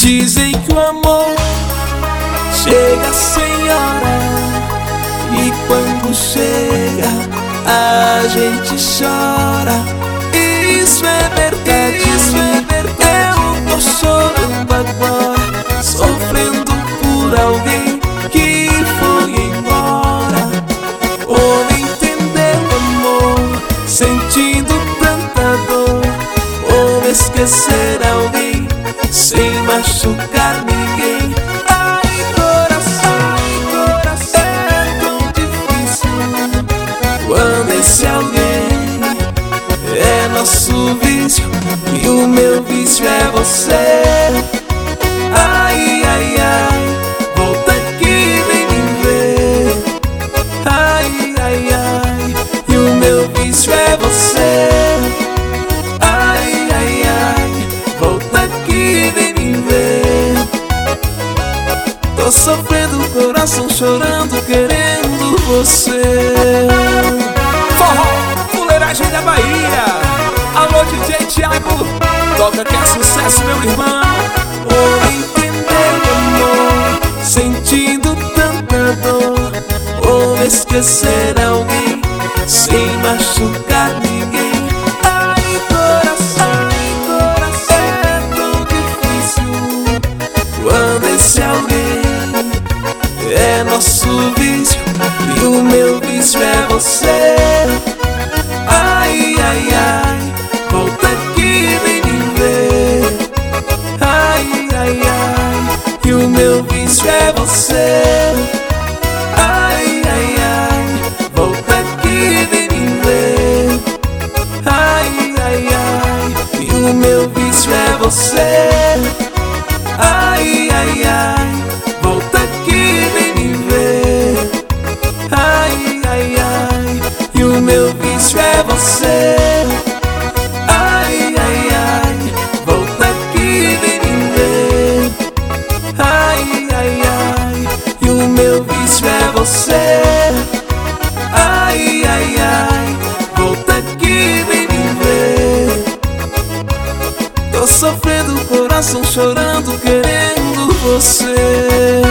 Dizem que o amor chega sem hora, e quando chega a gente chora. Isso é verdade, isso é verdade. Eu tô chorando agora, sofrendo por alguém que foi embora. Como entender o amor, sentindo tanta dor? Como esquecer alguém sem machucar ninguém? Ai, coração, é tão difícil quando esse alguém é nosso vício, e o meu vício é você. Ai, ai, ai, volta aqui, vem me ver. Ai, ai, ai, e o meu vício é você. Ai, ai, ai, volta aqui, vem me ver. Tô sofrendo, coração chorando, querendo você. Forró, fuleiragem da Bahia. Alô, DJ Thiago, toca que é sucesso, meu irmão. Ou entender o amor, sentindo tanta dor. Ou esquecer alguém sem machucar ninguém. Ai, coração, é tão difícil quando esse alguém é nosso vício, e o meu vício é você. Ai, ai, ai, volta aqui, vem me ver. Ai, ai, ai, e o meu vício é você. Ai, ai, ai, volta aqui, vem me ver. Ai, ai, ai, e o meu vício é você. Ai, ai, ai, volta aqui, vem me ver. Ai, ai, ai, e o meu vício é você. Ai, ai, ai, volta aqui, vem me ver. Ai, ai, ai, e o meu vício é você. Ai, ai, ai, volta aqui, vem me ver. Tô sofrendo, coração chorando, querendo você.